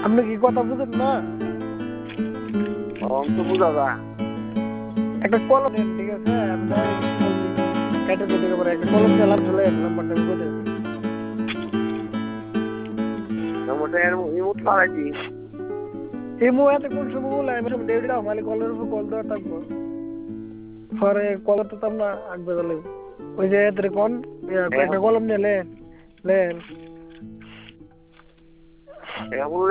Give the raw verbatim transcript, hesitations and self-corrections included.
আপনি কি কথা বুঝেন না? তো বুঝা যা একটা কলম দেন, ঠিক আছে? আমরা কেটে দিতে পারে একটা কলম দিয়ে লাভ চলে নাম্বারটা আমি বলে দিই। নম্বরটা এর ইমোট লাগাইছি। এই মুহূর্তে কোন সময় বলে আমি সব ডেট দাও মালিক কলের উপর কল দেওয়া থাকবো। পরে কল তো আমরা আগে বলে ওই যে এত কোন একটা কলম নিয়ে লেন লেন এখন